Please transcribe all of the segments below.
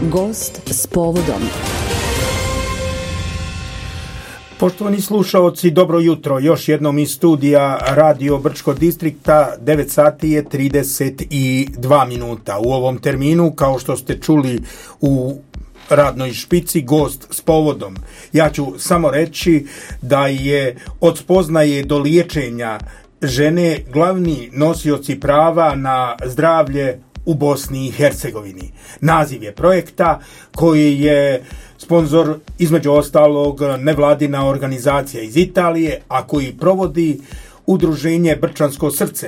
Gost s povodom. Poštovani slušaoci, dobro jutro. Još jednom iz studija Radio Brčko distrikta, 9 sati je 32 minuta. U ovom terminu, kao što ste čuli u radnoj špici, gost s povodom. Ja ću samo reći da je od spoznaje do liječenja žene glavni nosioci prava na zdravlje u Bosni i Hercegovini. Naziv je projekta koji je sponzor, između ostalog, nevladina organizacija iz Italije, a koji provodi udruženje Brčansko srce.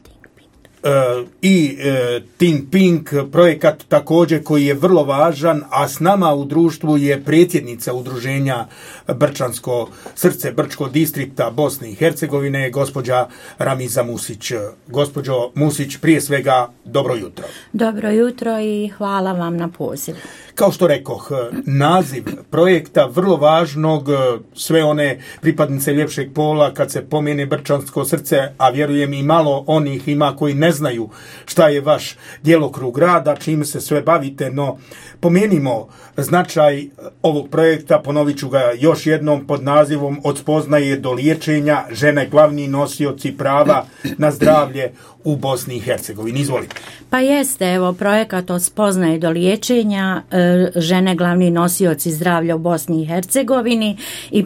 I Think Pink projekat također koji je vrlo važan, a s nama u društvu je predsjednica udruženja Brčansko srce Brčko distrikta Bosne i Hercegovine, gospođa Ramiza Musić. Gospođo Musić, prije svega dobro jutro. Dobro jutro i hvala vam na pozivu. Kao što rekoh, naziv projekta vrlo važnog, sve one pripadnice ljepšeg pola kad se pomene Brčansko srce, a vjerujem i malo onih ima koji ne znaju šta je vaš djelokrug rada, čim se sve bavite, no pomenimo značaj ovog projekta, ponovit ću ga još jednom pod nazivom Od spoznaje do liječenja, žene glavni nosioci prava na zdravlje u Bosni i Hercegovini. Izvolite. Pa jeste, evo, projekat Od spoznaje do liječenja, žene glavni nosioci zdravlja u Bosni i Hercegovini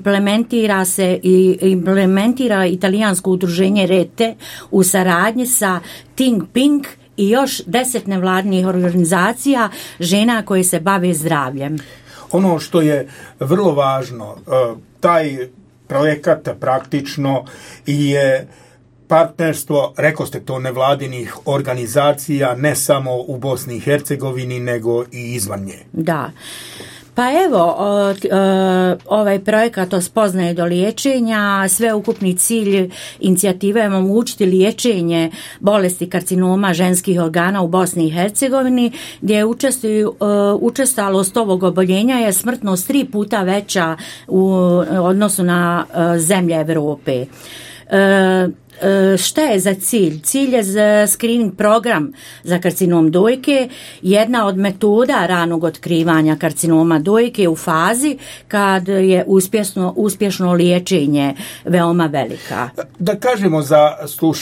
implementira italijansko udruženje Rete u saradnji sa Think Pink i još 10 nevladnih organizacija žena koje se bave zdravljem. Ono što je vrlo važno, taj projekat praktično je partnerstvo, rekoste to, nevladinih organizacija, ne samo u Bosni i Hercegovini, nego i izvan nje. Da. Pa evo, ovaj projekat Od spoznaje do liječenja, sveukupni cilj inicijative je omogućiti liječenje bolesti karcinoma ženskih organa u Bosni i Hercegovini, gdje učestalost ovog oboljenja je smrtnost 3 puta veća u odnosu na zemlje Europe. Šta je za cilj? Cilj je za screening program za karcinom dojke, jedna od metoda ranog otkrivanja karcinoma dojke u fazi kad je uspješno liječenje veoma velika. Da kažemo za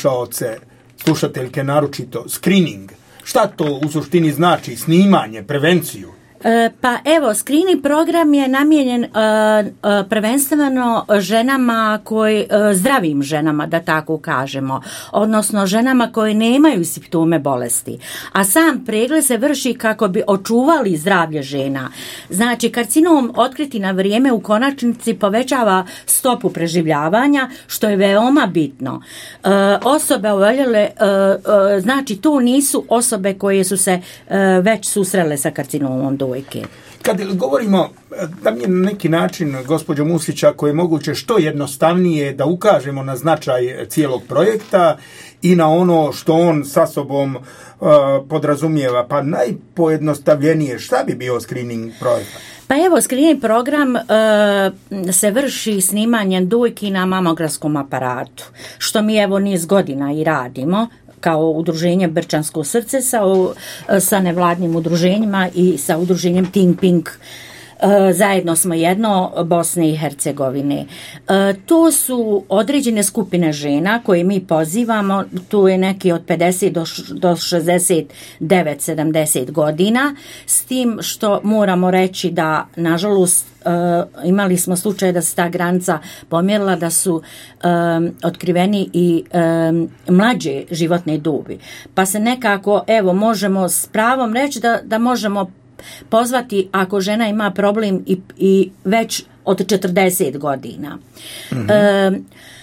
slušateljke naročito, screening, šta to u suštini znači? Snimanje, prevenciju? Pa evo, screening program je namijenjen prvenstveno ženama zdravim ženama, da tako kažemo, odnosno ženama koje nemaju simptome bolesti. A sam pregled se vrši kako bi očuvali zdravlje žena. Znači, karcinom otkriti na vrijeme u konačnici povećava stopu preživljavanja, što je veoma bitno. Osobe oboljele, znači tu nisu osobe koje su se već susrele sa karcinomom dojke. Kad govorimo, da mi je na neki način, gospođo Musić, ako je moguće što jednostavnije da ukažemo na značaj cijelog projekta i na ono što on sa sobom podrazumijeva, pa najpojednostavljenije, šta bi bio screening projekta? Pa evo, screening program se vrši snimanjem dojki na mamografskom aparatu, što mi evo niz godina i radimo kao udruženje Brčansko srce sa nevladnim udruženjima i sa udruženjem Think Pink. Zajedno smo jedno Bosne i Hercegovine. To su određene skupine žena koje mi pozivamo, tu je neki od 50 do 69-70 godina, s tim što moramo reći da, nažalost, imali smo slučaj da se ta granica pomjerila, da su otkriveni i mlađe životne dobi. Pa se nekako, evo, možemo s pravom reći da možemo pozvati ako žena ima problem i već od 40 godina. Mm-hmm.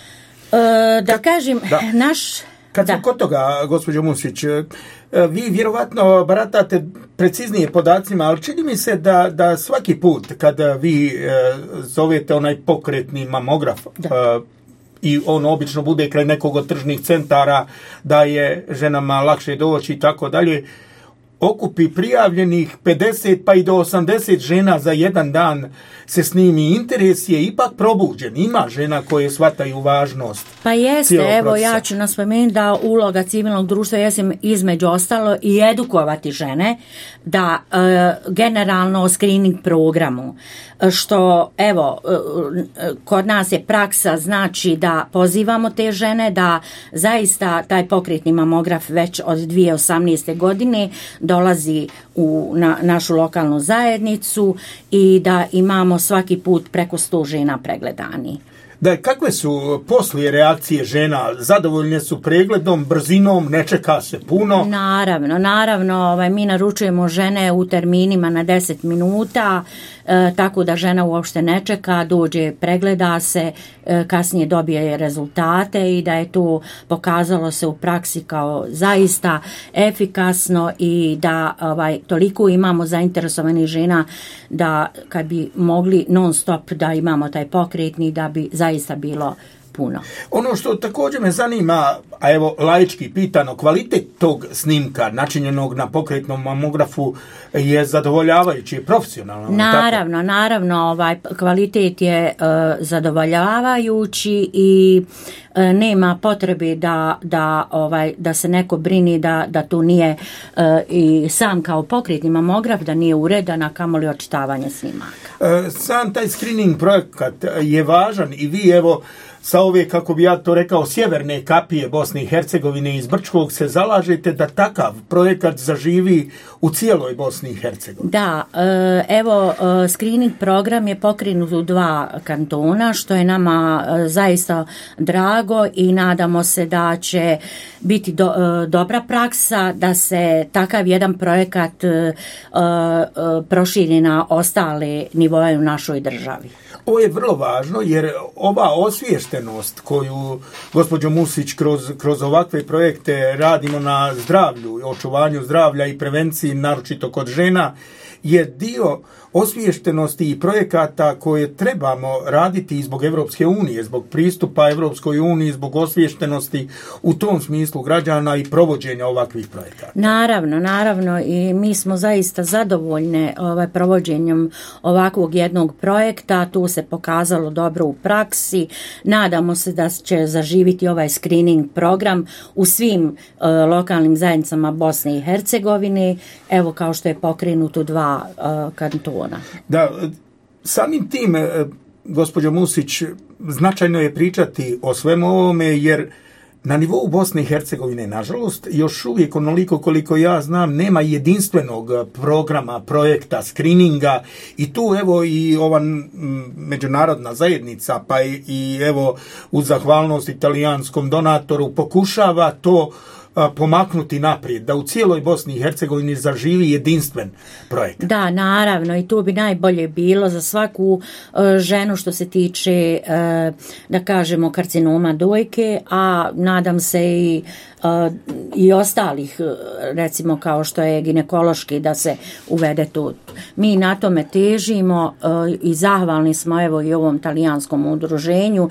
Da kažem, Kad smo kod toga, gospođo Musić, vi vjerovatno baratate preciznije podacima, ali čini mi se da svaki put kada vi zovete onaj pokretni mamograf, i on obično bude kraj nekog od tržnih centara, da je ženama lakše doći i tako dalje, okupi prijavljenih 50 pa i do 80 žena za jedan dan se snimi. Interes je ipak probuđen. Ima žena koje shvataju važnost. Pa jeste, evo ja ću naspomenuti da uloga civilnog društva je između ostalo i edukovati žene da generalno o screening programu, što evo kod nas je praksa, znači da pozivamo te žene da zaista taj pokretni mamograf već od 2018. godine dolazi na našu lokalnu zajednicu i da imamo svaki put preko 100 žena pregledani. Da, kakve su poslije reakcije žena? Zadovoljne su pregledom, brzinom, ne čeka se puno? Naravno, mi naručujemo žene u terminima na 10 minuta, tako da žena uopšte ne čeka, dođe, pregleda se, kasnije dobije rezultate i da je to pokazalo se u praksi kao zaista efikasno i da toliko imamo zainteresovanih žena da kad bi mogli non stop da imamo taj pokretni, da bi zaista bilo puno. Ono što također me zanima, a evo laički pitano, kvalitet tog snimka načinjenog na pokretnom mamografu je zadovoljavajući, profesionalno. Naravno, kvalitet je zadovoljavajući i nema potrebe da se neko brini da tu nije i sam kao pokretni mamograf da nije uredan, a kamoli očitavanje snimaka. Sam taj screening projekat je važan i vi evo sa ove, kako bi ja to rekao, sjeverne kapije Bosne i Hercegovine iz Brčkog se zalažete da takav projekat zaživi u cijeloj Bosni i Hercegovini. Da, evo, screening program je pokrenut u 2 kantona, što je nama zaista drago i nadamo se da će biti dobra praksa da se takav jedan projekat proširi na ostale nivoe u našoj državi. Ovo je vrlo važno jer ova osviještenost koju, gospođo Musić, kroz ovakve projekte radimo na zdravlju, očuvanju zdravlja i prevenciji, naročito kod žena, je dio osviještenosti i projekata koje trebamo raditi zbog Europske unije, zbog pristupa Europskoj uniji, zbog osviještenosti u tom smislu građana i provođenja ovakvih projekata. Naravno i mi smo zaista zadovoljne provođenjem ovakvog jednog projekta, tu se pokazalo dobro u praksi, nadamo se da će zaživiti ovaj screening program u svim lokalnim zajednicama Bosne i Hercegovine, evo kao što je pokrenut u 2 kantona. Da, samim tim, gospođo Musić, značajno je pričati o svemu ovome, jer na nivou Bosne i Hercegovine, nažalost, još uvijek onoliko koliko ja znam, nema jedinstvenog programa, projekta, screeninga i tu evo i ova međunarodna zajednica, pa i evo uz zahvalnost italijanskom donatoru pokušava to pomaknuti naprijed, da u cijeloj Bosni i Hercegovini zaživi jedinstven projekt. Da, naravno, i tu bi najbolje bilo za svaku ženu što se tiče, da kažemo, karcinoma dojke, a nadam se i ostalih, recimo kao što je ginekološki, da se uvede tu. Mi na tome težimo i zahvalni smo evo i ovom talijanskom udruženju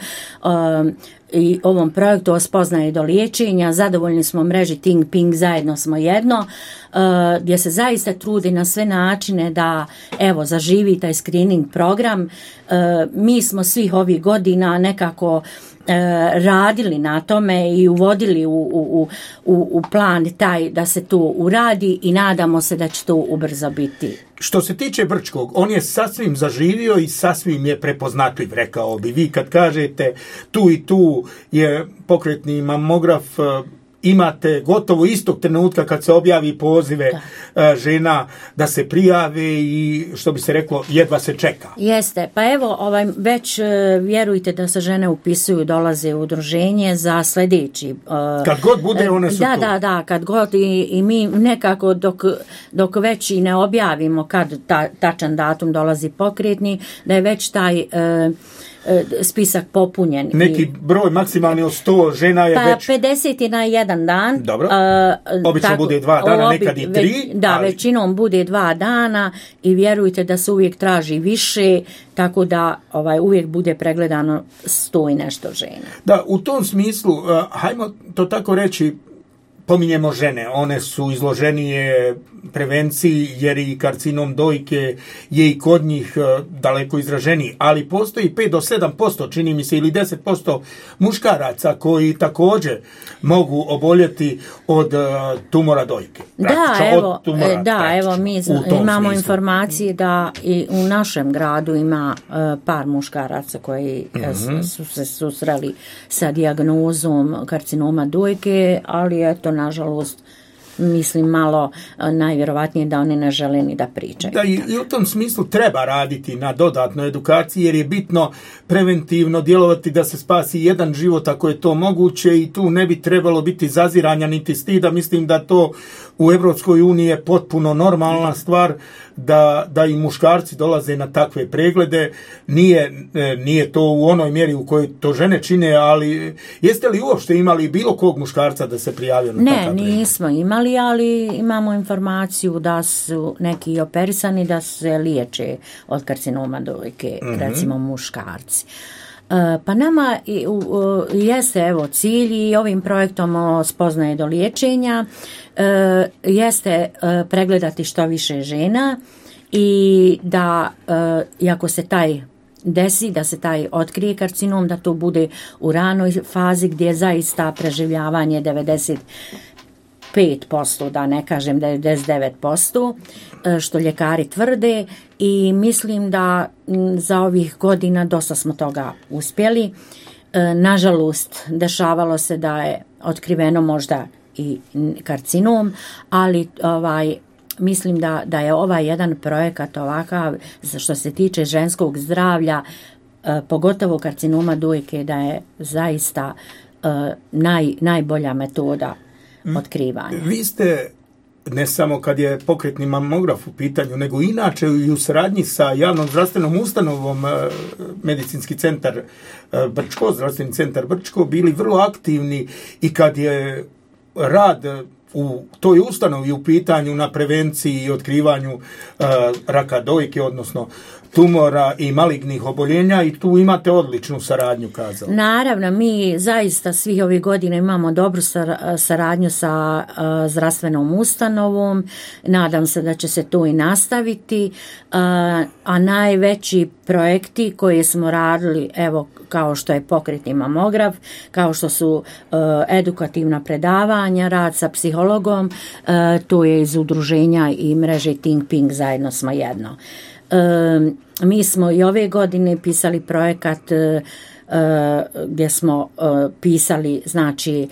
i ovom projektu o spoznaji do liječenja. Zadovoljni smo mreži Ting Ping, zajedno smo jedno, gdje se zaista trudi na sve načine da evo zaživi taj screening program. Mi smo svih ovih godina nekako radili na tome i uvodili u plan taj da se to uradi i nadamo se da će to ubrzo biti. Što se tiče Brčkog, on je sasvim zaživio i sasvim je prepoznatljiv, rekao bi. Vi kad kažete tu i tu je pokretni mamograf, imate gotovo istog trenutka kad se objavi pozive žena da se prijave i što bi se reklo jedva se čeka. Jeste, pa evo već vjerujte da se žene upisuju, dolaze u udruženje za sljedeći. Kad god bude one su tu. Da, kad god i mi nekako dok već i ne objavimo kad tačan datum dolazi pokretni, da je već taj spisak popunjen. Neki broj maksimalni od 100 žena je već... 50 na jedan dan. Dobro. Obično bude 2 dana, nekad i 3. Ali... većinom bude 2 dana i vjerujte da se uvijek traži više, tako da uvijek bude pregledano 100 i nešto žena. Da, u tom smislu, hajmo to tako reći, pominjemo žene, one su izloženije prevenciji jer i karcinom dojke je i kod njih daleko izraženiji, ali postoji 5 do 7%, čini mi se, ili 10% muškaraca koji također mogu oboljeti od tumora dojke. Evo mi imamo informacije da i u našem gradu ima par muškaraca koji su se susreli sa dijagnozom karcinoma dojke, ali eto, nažalost, mislim malo najvjerovatnije da oni ne žele ni da pričaju. Da, i u tom smislu treba raditi na dodatnoj edukaciji jer je bitno preventivno djelovati da se spasi jedan život ako je to moguće i tu ne bi trebalo biti zaziranja niti stida. Mislim da to u Europskoj uniji je potpuno normalna stvar da i muškarci dolaze na takve preglede. Nije to u onoj mjeri u kojoj to žene čine, ali jeste li uopšte imali bilo kog muškarca da se prijavio na takav pregled? Ne, nismo imali, ali imamo informaciju da su neki operisani da se liječe od karcinoma dojke, recimo muškarci. Pa nama jeste evo cilj i ovim projektom o spoznaje do liječenja jeste pregledati što više žena i da iako se taj desi, da se taj otkrije karcinom, da to bude u ranoj fazi gdje je zaista preživljavanje 95%, da ne kažem 99%, što ljekari tvrde, i mislim da za ovih godina dosta smo toga uspjeli. Nažalost, dešavalo se da je otkriveno možda i karcinom, ali mislim da je ovaj jedan projekat ovakav što se tiče ženskog zdravlja, pogotovo karcinoma dojke, da je zaista najbolja metoda otkrivanja. Vi ste, ne samo kad je pokretni mamograf u pitanju, nego inače i u saradnji sa javnom zdravstvenom ustanovom Medicinski centar Brčko, zdravstveni centar Brčko, bili vrlo aktivni i kad je rad u toj ustanovi u pitanju na prevenciji i otkrivanju raka dojke, odnosno tumora i malignih oboljenja, i tu imate odličnu saradnju, kazao. Naravno, mi zaista svih ovih godina imamo dobru saradnju sa zdravstvenom ustanovom. Nadam se da će se to i nastaviti. A najveći projekti koje smo radili, evo, kao što je pokretni mamograf, kao što su edukativna predavanja, rad sa psihologom, to je iz udruženja i mreže Think Pink, zajedno smo jedno. Mi smo i ove godine pisali projekat gdje smo pisali, znači,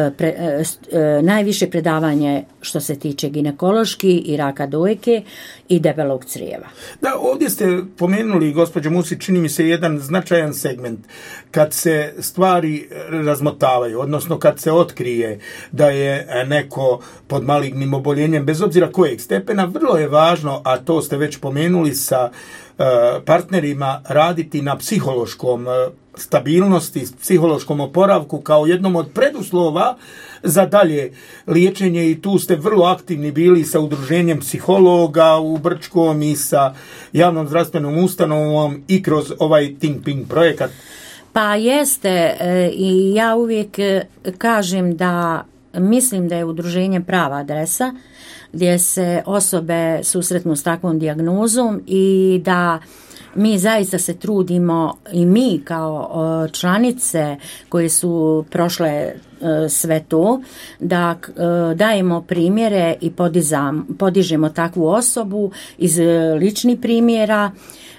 najviše predavanje što se tiče ginekološki i raka dojke i debelog crijeva. Da, ovdje ste pomenuli, gospođo Musić, čini mi se jedan značajan segment. Kad se stvari razmotavaju, odnosno kad se otkrije da je neko pod malignim oboljenjem, bez obzira kojeg stepena, vrlo je važno, a to ste već pomenuli, sa partnerima raditi na psihološkom stabilnosti, psihološkom oporavku kao jednom od preduslova za dalje liječenje, i tu ste vrlo aktivni bili sa udruženjem psihologa u Brčkom i sa javnom zdravstvenom ustanovom i kroz ovaj Think Pink projekat. Pa jeste, i ja uvijek kažem da mislim da je udruženje prava adresa gdje se osobe susretnu s takvom dijagnozom i da mi zaista se trudimo, i mi kao članice koje su prošle sve to, da dajemo primjere i podižemo takvu osobu iz ličnih primjera.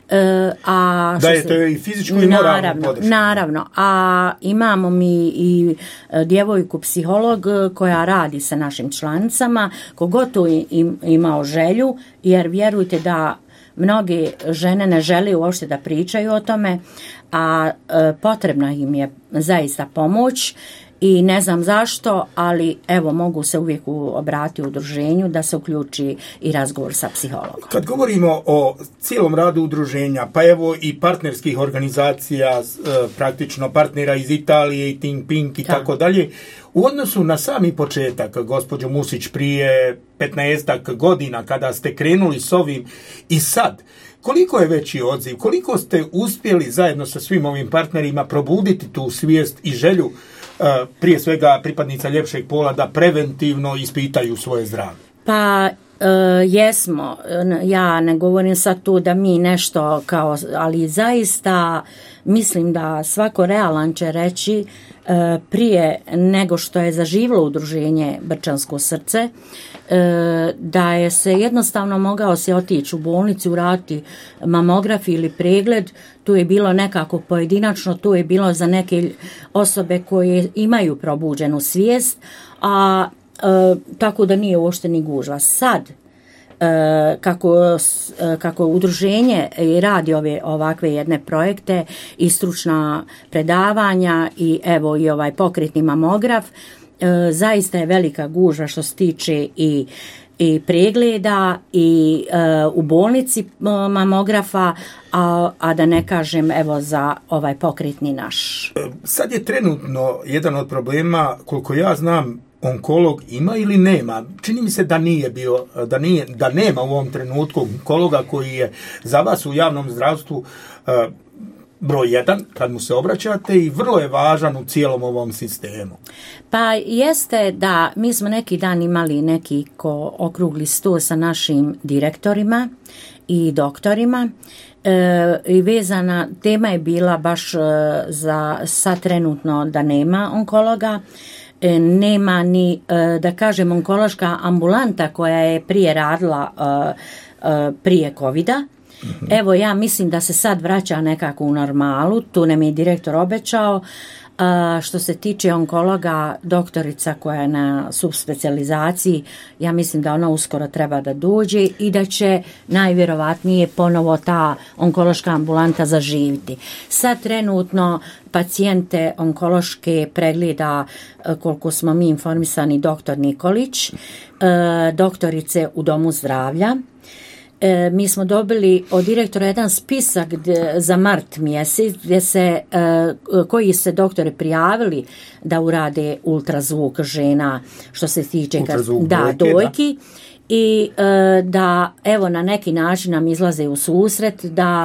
Dajete i fizičku i moralnu podršku. Naravno, a imamo mi i djevojku psiholog koja radi sa našim članicama, kogod to imao želju, jer vjerujte da mnoge žene ne žele uopšte da pričaju o tome, a potrebna im je zaista pomoć. I ne znam zašto, ali evo, mogu se uvijek obratiti u udruženju da se uključi i razgovor sa psihologom. Kad govorimo o cijelom radu udruženja, pa evo i partnerskih organizacija, praktično partnera iz Italije i Think Pink i tako dalje, u odnosu na sami početak, gospođo Musić, prije 15 godina kada ste krenuli s ovim i sad, koliko je veći odziv, koliko ste uspjeli zajedno sa svim ovim partnerima probuditi tu svijest i želju prije svega pripadnica ljepšeg pola, da preventivno ispitaju svoje zdravlje? Pa jesmo, ja ne govorim sad tu da mi nešto kao, ali zaista mislim da svako realan će reći prije nego što je zaživjelo udruženje Brčansko srce, da je se jednostavno mogao se otići u bolnicu, uraditi mamografiju ili pregled, tu je bilo nekako pojedinačno, tu je bilo za neke osobe koje imaju probuđenu svijest, a tako da nije uopšte ni gužva. Sad, kako udruženje radi ovakve jedne projekte i stručna predavanja i evo i ovaj pokretni mamograf, zaista je velika gužva što se tiče i pregleda i u bolnici mamografa, a da ne kažem evo za ovaj pokretni naš. Sad je trenutno jedan od problema, koliko ja znam, onkolog ima ili nema? Čini mi se da da nema u ovom trenutku onkologa koji je za vas u javnom zdravstvu broj 1 kad mu se obraćate i vrlo je važan u cijelom ovom sistemu. Pa jeste da mi smo neki dan imali neki okrugli stol sa našim direktorima i doktorima i vezana tema je bila baš za sad trenutno da nema onkologa. Nema ni, da kažem, onkološka ambulanta koja je prije radila prije covida. Evo, ja mislim da se sad vraća nekako u normalu, tu nam je direktor obećao. Što se tiče onkologa, doktorica koja je na subspecijalizaciji, ja mislim da ona uskoro treba da dođe i da će najvjerovatnije ponovo ta onkološka ambulanta zaživiti. Sad trenutno pacijente onkološke pregleda, koliko smo mi informisani, doktor Nikolić, doktorice u domu zdravlja. Mi smo dobili od direktora jedan spisak za mart mjesec koji se doktori prijavili da urade ultrazvuk žena što se tiče dojki. I da evo na neki način nam izlaze u susret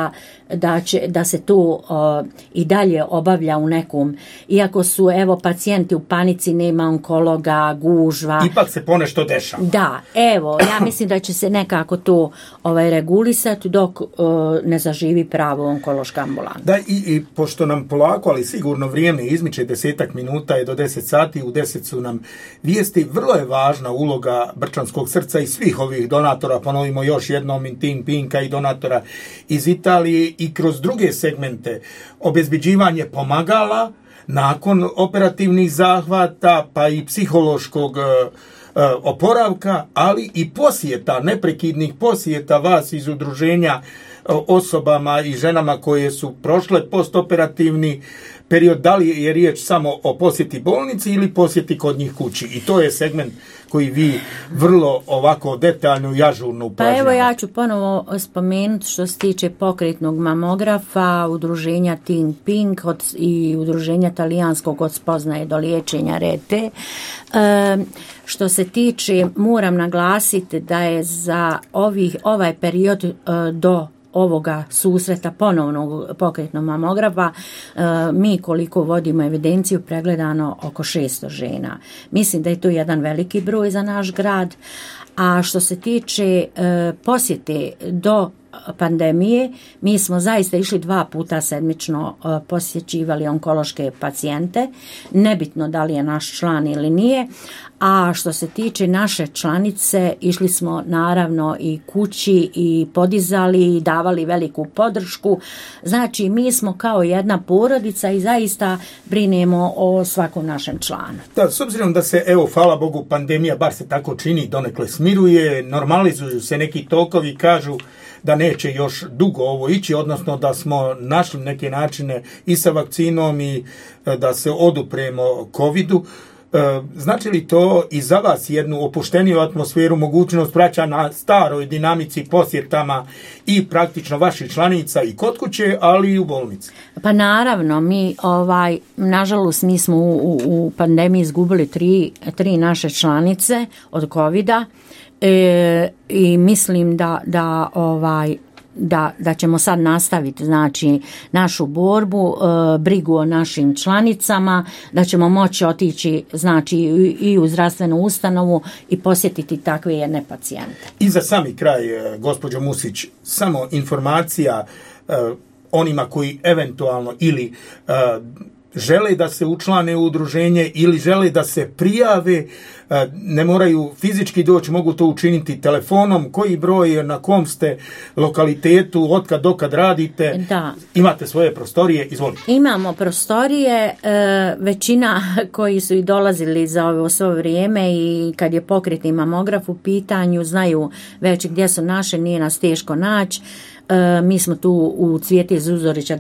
da se to i dalje obavlja u nekom, iako su evo pacijenti u panici, nema onkologa, gužva. Ipak se ponešto dešava. Da, evo, ja mislim da će se nekako to regulisati dok ne zaživi pravo onkološka ambulanta. Da, i pošto nam polako, ali sigurno vrijeme izmiče, 10 minuta je do 10 sati, u 10 su nam vijesti, vrlo je važna uloga Brčanskog srca i svih ovih donatora, ponovimo još jednom, i Team Pinka i donatora iz Italije i kroz druge segmente, obezbeđivanje pomagala nakon operativnih zahvata, pa i psihološkog oporavka, ali i posjeta, neprekidnih posjeta vas iz udruženja osobama i ženama koje su prošle postoperativni period, da li je riječ samo o posjeti bolnici ili posjeti kod njih kući. I to je segment koji vi vrlo ovako detaljno i ažurno upažnjavate. Pa evo ja ću ponovo spomenuti što se tiče pokretnog mamografa, udruženja Team Pink i udruženja talijanskog od spoznaje do liječenja rete. Što se tiče, moram naglasiti da je za ovaj period do ovoga susreta ponovnog pokretnog mamografa, mi koliko vodimo evidenciju pregledano oko 600 žena. Mislim da je to jedan veliki broj za naš grad. A što se tiče posjete do pandemije, mi smo zaista išli 2 puta sedmično, posjećivali onkološke pacijente, nebitno da li je naš član ili nije. A što se tiče naše članice, išli smo naravno i kući i podizali i davali veliku podršku. Znači, mi smo kao jedna porodica i zaista brinemo o svakom našem članu. Da, s obzirom da se, evo, hvala Bogu, pandemija, bar se tako čini, donekle smiruje, normalizuju se neki tokovi, kažu da neće još dugo ovo ići, odnosno da smo našli neke načine i sa vakcinom i da se odupremo covidu. Znači li to i za vas jednu opušteniju atmosferu, mogućnost vraća na staroj dinamici posjetama i praktično vaših članica i kod kuće, ali i u bolnici? Pa naravno, mi nažalost mi smo u pandemiji izgubili tri naše članice od covida i mislim da da ćemo sad nastaviti znači našu borbu, brigu o našim članicama, da ćemo moći otići znači i u zdravstvenu ustanovu i posjetiti takve jedne pacijente. I za sami kraj, gospođo Musić, samo informacija onima koji eventualno ili žele da se učlane u udruženje ili žele da se prijave, ne moraju fizički doći, mogu to učiniti telefonom, koji broj, na kom ste lokalitetu, otkad dokad radite, da. Imate svoje prostorije, izvolite. Imamo prostorije, većina koji su i dolazili za ovo svo vrijeme i kad je pokretni mamograf u pitanju, znaju već gdje su naše, nije nas teško naći. Mi smo tu u Cvijete Zuzorića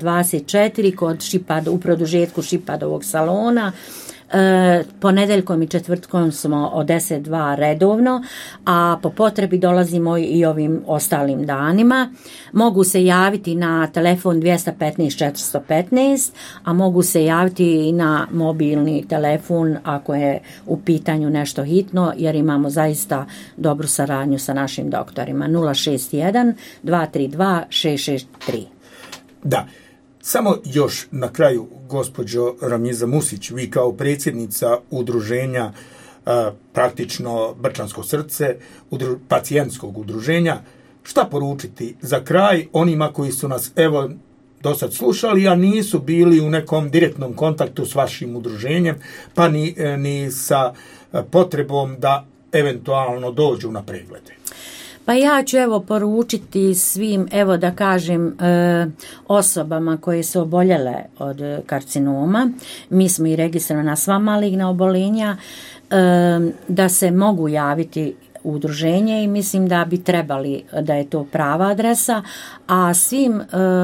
24 u produžetku Šipadovog salona. Ponedjeljkom i četvrtkom smo od 10-2 redovno, a po potrebi dolazimo i ovim ostalim danima. Mogu se javiti na telefon 215 415, a mogu se javiti i na mobilni telefon ako je u pitanju nešto hitno, jer imamo zaista dobru saradnju sa našim doktorima. 061 232 663. Da. Samo još na kraju, gospođo Ramiza Musić, vi kao predsjednica udruženja praktično Brčansko srce, pacijentskog udruženja, šta poručiti za kraj onima koji su nas evo do sad slušali, a nisu bili u nekom direktnom kontaktu s vašim udruženjem, pa ni sa potrebom da eventualno dođu na preglede? Pa ja ću poručiti svim, da kažem, osobama koje su oboljele od karcinoma, mi smo i registrovani na sva maligna oboljenja, da se mogu javiti u udruženje i mislim da bi trebali, da je to prava adresa, a svim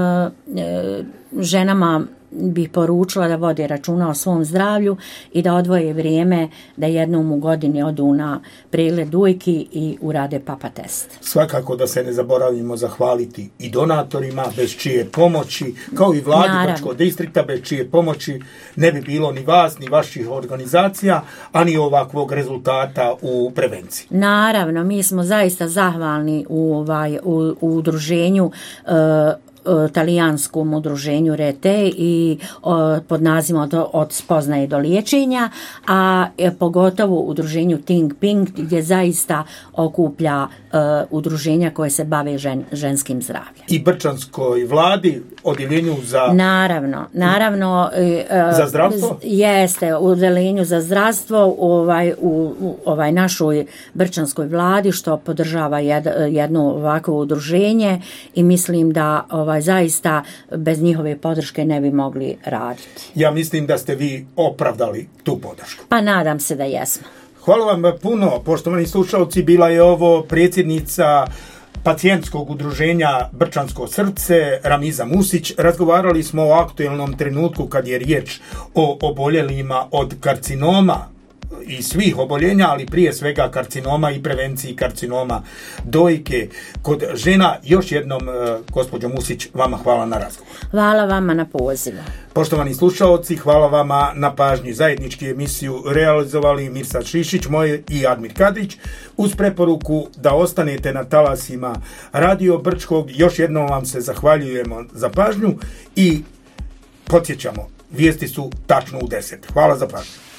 ženama bih poručila da vode računa o svom zdravlju i da odvoje vrijeme da jednom u godini odu na pregled dojki i urade papa test. Svakako da se ne zaboravimo zahvaliti i donatorima bez čije pomoći, kao i vladi Brčkog distrikta bez čije pomoći ne bi bilo ni vas, ni vaših organizacija, a ni ovakvog rezultata u prevenciji. Naravno, mi smo zaista zahvalni u udruženju talijanskom udruženju RETE i pod nazivom od spoznaje do liječenja, a pogotovo udruženju Think Pink gdje zaista okuplja udruženja koje se bave ženskim zdravljem. I Brčanskoj vladi, odjeljenju za... Naravno. Za zdravstvo? Jeste, u odjeljenju za zdravstvo u našoj Brčanskoj vladi što podržava jedno ovakvo udruženje i mislim da zaista bez njihove podrške ne bi mogli raditi. Ja mislim da ste vi opravdali tu podršku. Pa nadam se da jesmo. Hvala vam puno, poštovani slušalci, bila je ovo predsjednica pacijentskog udruženja Brčansko srce, Ramiza Musić. Razgovarali smo o aktuelnom trenutku kad je riječ o oboljelima od karcinoma i svih oboljenja, ali prije svega karcinoma i prevenciji karcinoma dojke kod žena. Još jednom, gospođo Musić, vama hvala na razgovor. Hvala vama na pozivu. Poštovani slušaoci, hvala vama na pažnji. Zajednički emisiju realizovali Mirsad Šišić, moje i Admir Kadrić, uz preporuku da ostanete na talasima Radio Brčkog. Još jednom vam se zahvaljujemo za pažnju i podsjećamo, vijesti su tačno u 10. Hvala za pažnju.